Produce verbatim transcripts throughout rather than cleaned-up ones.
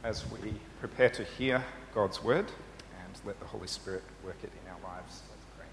as we prepare to hear God's word and let the Holy Spirit work it in our lives. Let's pray.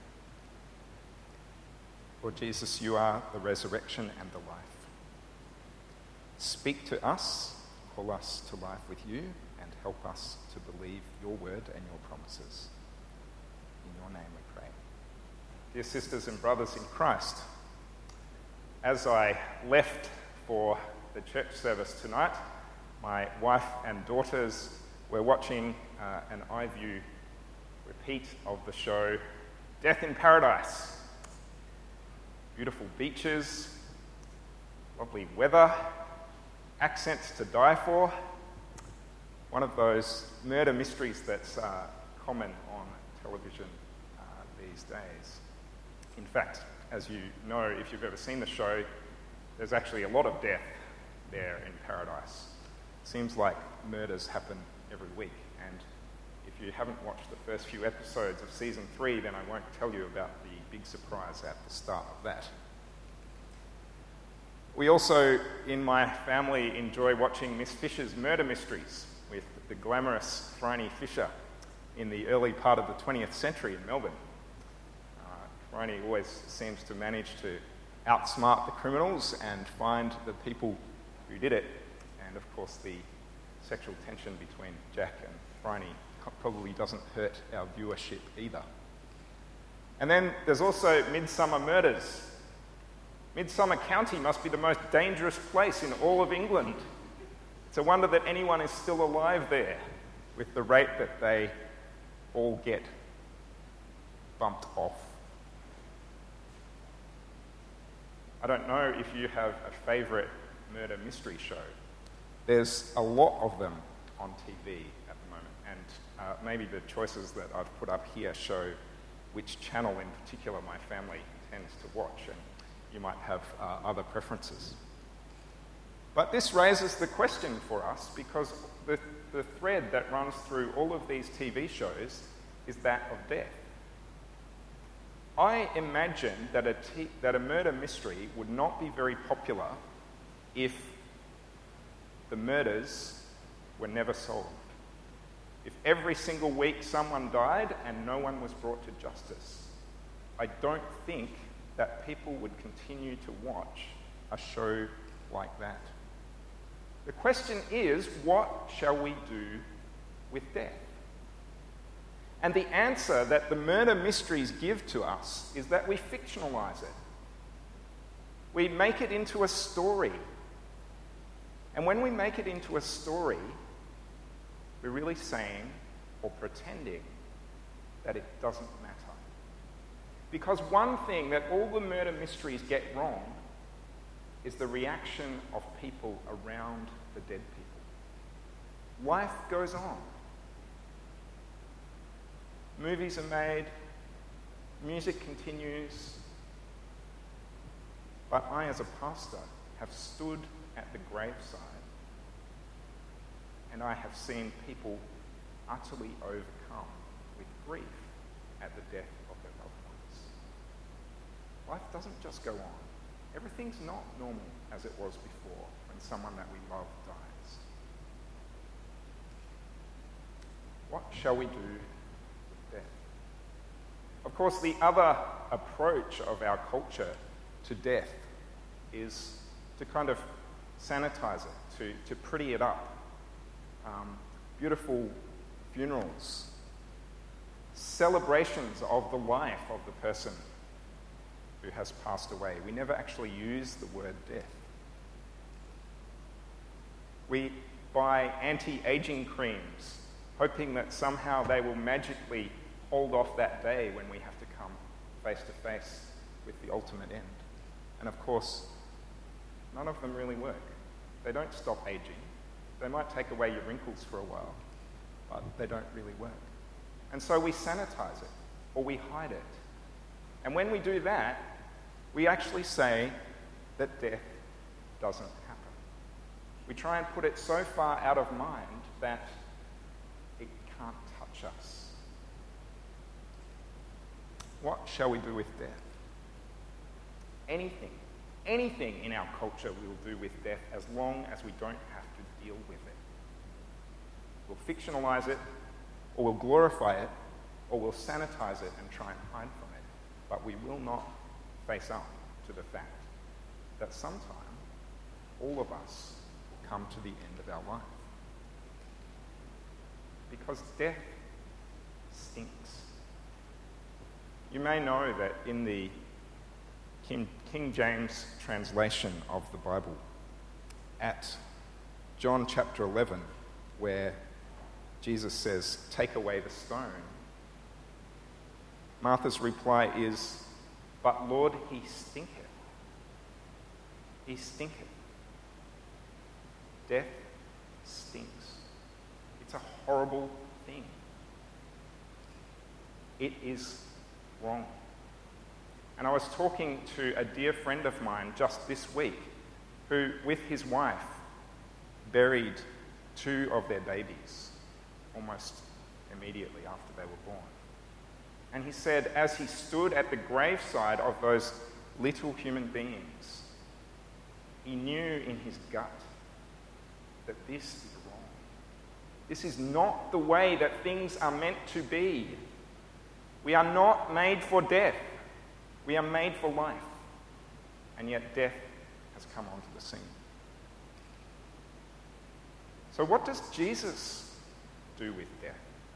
Lord Jesus, you are the resurrection and the life. Speak to us, call us to life with you, and help us to believe your word and your promises. In your name we pray. Dear sisters and brothers in Christ, as I left for the church service tonight, my wife and daughters were watching uh, an iView repeat of the show Death in Paradise. Beautiful beaches, lovely weather, accents to die for. One of those murder mysteries that's uh, common on television uh, these days. In fact, as you know, if you've ever seen the show, there's actually a lot of death there in paradise. Seems like murders happen every week, and if you haven't watched the first few episodes of season three, then I won't tell you about the big surprise at the start of that. We also, in my family, enjoy watching Miss Fisher's murder mysteries with the glamorous Phryne Fisher in the early part of the twentieth century in Melbourne. Uh, Phryne always seems to manage to outsmart the criminals and find the people who did it. And of course, the sexual tension between Jack and Phryne probably doesn't hurt our viewership either. And then there's also Midsummer Murders. Midsummer County must be the most dangerous place in all of England. It's a wonder that anyone is still alive there with the rate that they all get bumped off. I don't know if you have a favourite murder mystery show. There's a lot of them on T V at the moment, and uh, maybe the choices that I've put up here show which channel in particular my family tends to watch, and you might have uh, other preferences. But this raises the question for us, because the, the thread that runs through all of these T V shows is that of death. I imagine that a, t- that a murder mystery would not be very popular if the murders were never solved. If every single week someone died and no one was brought to justice, I don't think that people would continue to watch a show like that. The question is, what shall we do with death? And the answer that the murder mysteries give to us is that we fictionalize it. We make it into a story. And when we make it into a story, we're really saying or pretending that it doesn't matter. Because one thing that all the murder mysteries get wrong is the reaction of people around the dead people. Life goes on. Movies are made, music continues, but I, as a pastor, have stood at the graveside, and I have seen people utterly overcome with grief at the death of their loved ones. Life doesn't just go on. Everything's not normal as it was before when someone that we love dies. What shall we do with death? Of course, the other approach of our culture to death is to kind of sanitize it, to, to pretty it up. Um, beautiful funerals, celebrations of the life of the person who has passed away. We never actually use the word death. We buy anti-aging creams, hoping that somehow they will magically hold off that day when we have to come face to face with the ultimate end. And of course, none of them really work. They don't stop aging. They might take away your wrinkles for a while, but they don't really work. And so we sanitize it, or we hide it. And when we do that, we actually say that death doesn't happen. We try and put it so far out of mind that it can't touch us. What shall we do with death? Anything. Anything in our culture we will do with death as long as we don't have to deal with it. We'll fictionalize it, or we'll glorify it, or we'll sanitize it and try and hide from it. But we will not face up to the fact that sometime all of us will come to the end of our life. Because death stinks. You may know that in the King, King James translation of the Bible, at John chapter eleven, where Jesus says, "Take away the stone," Martha's reply is, "But Lord, he stinketh. He stinketh." Death stinks. It's a horrible thing. It is wrong. And I was talking to a dear friend of mine just this week who, with his wife, buried two of their babies almost immediately after they were born. And he said, as he stood at the graveside of those little human beings, he knew in his gut that this is wrong. This is not the way that things are meant to be. We are not made for death. We are made for life. And yet death has come onto the scene. So what does Jesus do with death?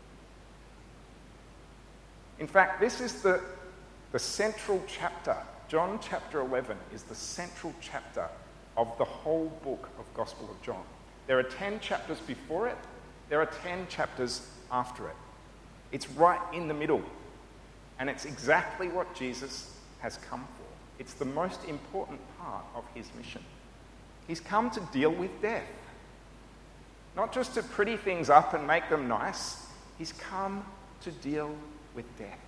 In fact, this is the, the central chapter. John chapter eleven is the central chapter of the whole book of Gospel of John. There are ten chapters before it. There are ten chapters after it. It's right in the middle. And it's exactly what Jesus has come for. It's the most important part of his mission. He's come to deal with death. Not just to pretty things up and make them nice. He's come to deal with death.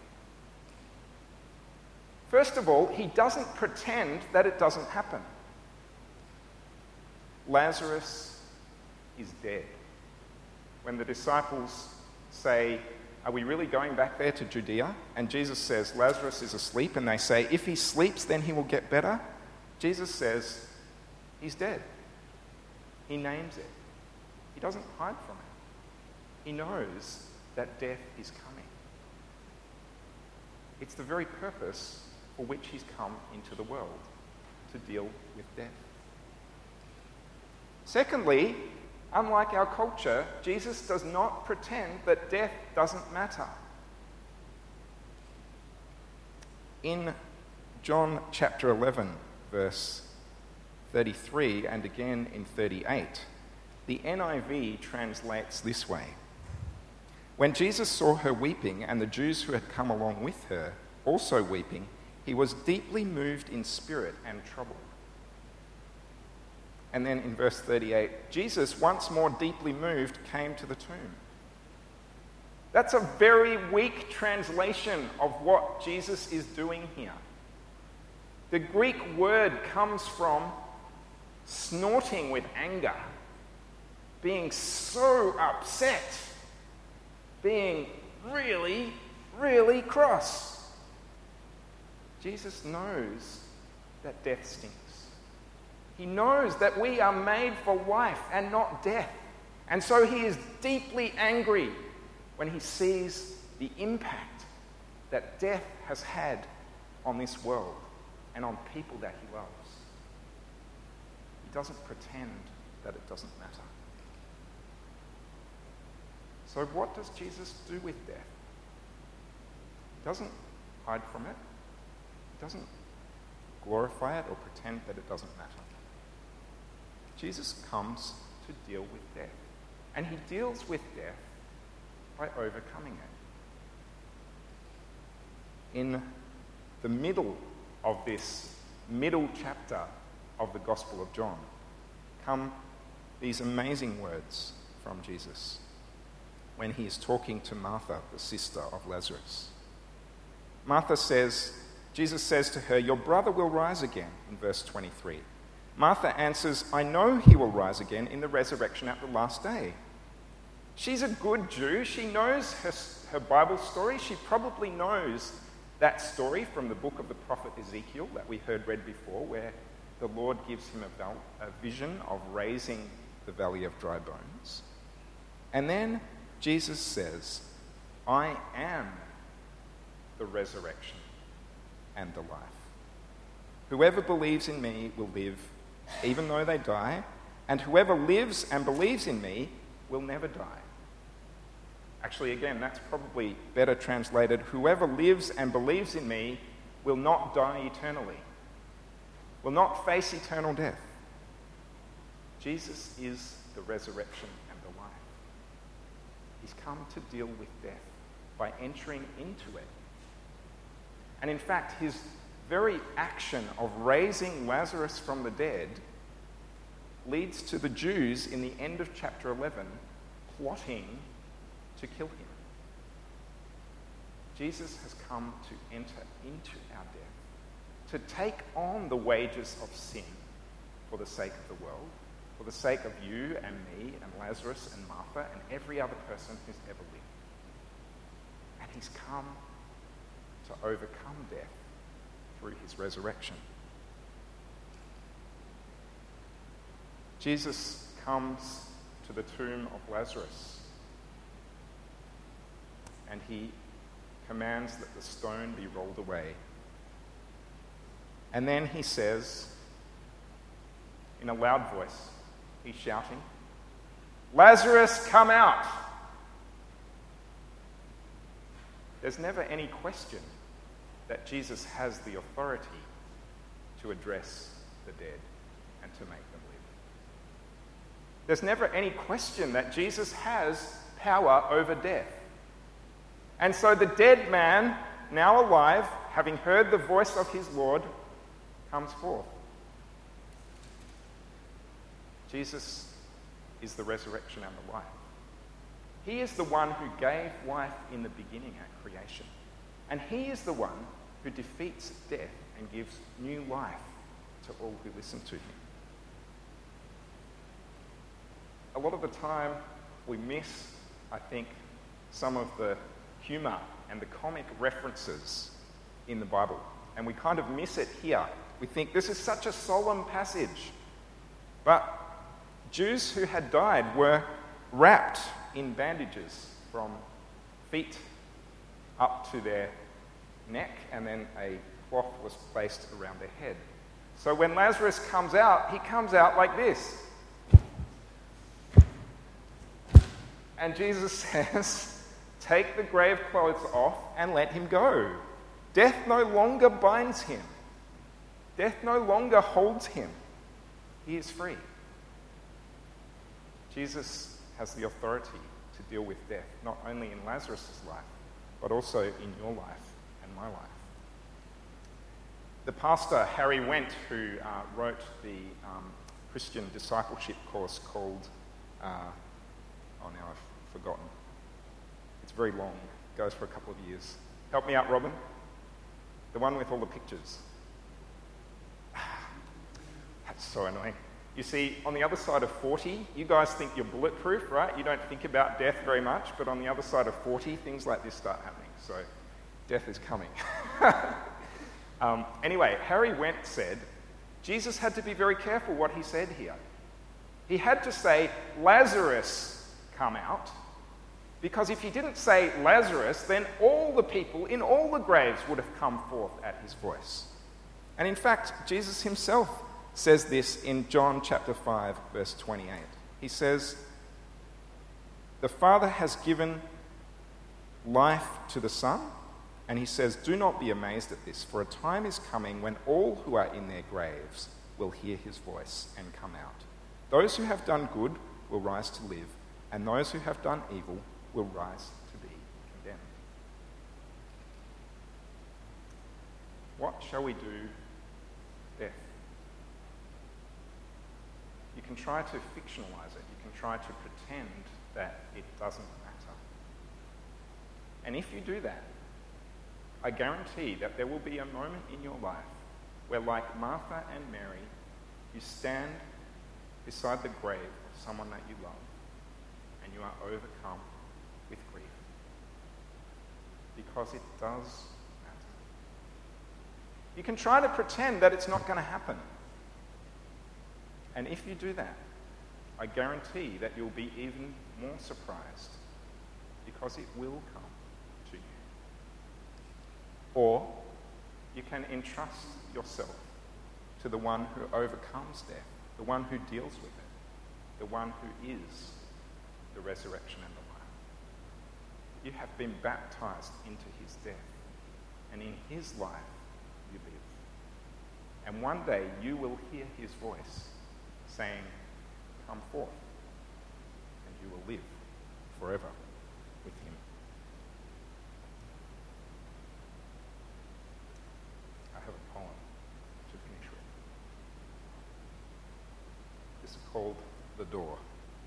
First of all, he doesn't pretend that it doesn't happen. Lazarus is dead. When the disciples say, "Are we really going back there to Judea?" And Jesus says, "Lazarus is asleep." And they say, "If he sleeps, then he will get better." Jesus says, "He's dead." He names it. He doesn't hide from it. He knows that death is coming. It's the very purpose for which he's come into the world, to deal with death. Secondly, unlike our culture, Jesus does not pretend that death doesn't matter. In John chapter eleven, verse thirty-three, and again in thirty-eight, the N I V translates this way: "When Jesus saw her weeping, and the Jews who had come along with her also weeping, he was deeply moved in spirit and troubled." And then in verse thirty-eight, Jesus, once more deeply moved, came to the tomb. That's a very weak translation of what Jesus is doing here. The Greek word comes from snorting with anger, being so upset, being really, really cross. Jesus knows that death stinks. He knows that we are made for life and not death. And so he is deeply angry when he sees the impact that death has had on this world and on people that he loves. He doesn't pretend that it doesn't matter. So what does Jesus do with death? He doesn't hide from it. He doesn't glorify it or pretend that it doesn't matter. Jesus comes to deal with death. And he deals with death by overcoming it. In the middle of this middle chapter of the Gospel of John come these amazing words from Jesus when he is talking to Martha, the sister of Lazarus. Martha says, Jesus says to her, "Your brother will rise again," in verse twenty-three. Martha answers, "I know he will rise again in the resurrection at the last day." She's a good Jew. She knows her, her Bible story. She probably knows that story from the book of the prophet Ezekiel that we heard read before, where the Lord gives him a, val- a vision of raising the valley of dry bones. And then Jesus says, I am the resurrection and the life. Whoever believes in me will live even though they die, and whoever lives and believes in me will never die. Actually, again, that's probably better translated. Whoever lives and believes in me will not die eternally, will not face eternal death. Jesus is the resurrection and the life. He's come to deal with death by entering into it. And in fact, his very action of raising Lazarus from the dead leads to the Jews in the end of chapter eleven plotting to kill him. Jesus has come to enter into our death, to take on the wages of sin for the sake of the world, for the sake of you and me and Lazarus and Martha and every other person who's ever lived. And he's come to overcome death through his resurrection. Jesus comes to the tomb of Lazarus and he commands that the stone be rolled away. And then he says, in a loud voice, he's shouting, Lazarus, come out! There's never any question that Jesus has the authority to address the dead and to make them live. There's never any question that Jesus has power over death. And so the dead man, now alive, having heard the voice of his Lord, comes forth. Jesus is the resurrection and the life. He is the one who gave life in the beginning at creation. And he is the one who defeats death and gives new life to all who listen to him. A lot of the time we miss, I think, some of the humour and the comic references in the Bible. And we kind of miss it here. We think this is such a solemn passage. But Jews who had died were wrapped in bandages from feet up to their neck, and then a cloth was placed around their head. So when Lazarus comes out, he comes out like this. And Jesus says, take the grave clothes off and let him go. Death no longer binds him. Death no longer holds him. He is free. Jesus has the authority to deal with death, not only in Lazarus' life, but also in your life and my life. The pastor, Harry Wendt, who uh, wrote the um, Christian discipleship course called, uh, oh now I've forgotten. It's very long, it goes for a couple of years. Help me out, Robin. The one with all the pictures. That's so annoying. You see, on the other side of forty, you guys think you're bulletproof, right? You don't think about death very much, but on the other side of forty, things like this start happening. So, death is coming. um, anyway, Harry Wendt said, Jesus had to be very careful what he said here. He had to say, Lazarus, come out. Because if he didn't say Lazarus, then all the people in all the graves would have come forth at his voice. And in fact, Jesus himself says this in John chapter five, verse twenty-eight. He says, the Father has given life to the Son, and he says, do not be amazed at this, for a time is coming when all who are in their graves will hear his voice and come out. Those who have done good will rise to live, and those who have done evil will rise to be condemned. What shall we do, death? You can try to fictionalize it. You can try to pretend that it doesn't matter. And if you do that, I guarantee that there will be a moment in your life where, like Martha and Mary, you stand beside the grave of someone that you love and you are overcome with grief. Because it does matter. You can try to pretend that it's not going to happen. And if you do that, I guarantee that you'll be even more surprised because it will come to you. Or you can entrust yourself to the one who overcomes death, the one who deals with it, the one who is the resurrection and the life. You have been baptized into his death, and in his life you live. And one day you will hear his voice saying, "Come forth," and you will live forever with him. I have a poem to finish with. It's called "The Door."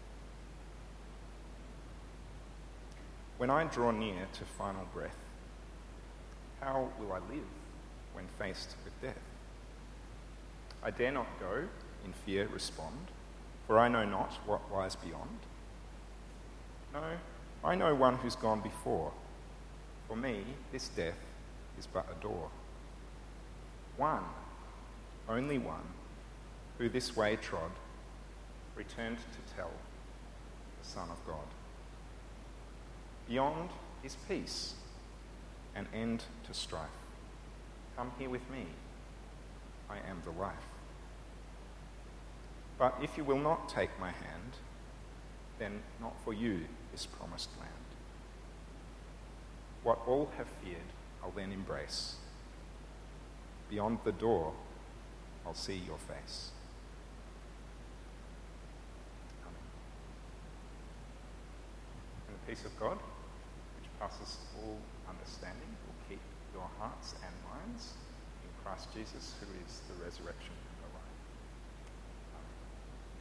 When I draw near to final breath, how will I live when faced with death? I dare not go, in fear respond, for I know not what lies beyond. No, I know one who's gone before. For me, this death is but a door. One, only one, who this way trod, returned to tell the Son of God. Beyond is peace, an end to strife. Come here with me, I am the life. But if you will not take my hand, then not for you this promised land. What all have feared, I'll then embrace. Beyond the door, I'll see your face. Amen. And the peace of God, which passes all understanding, will keep your hearts and minds in Christ Jesus, who is the resurrection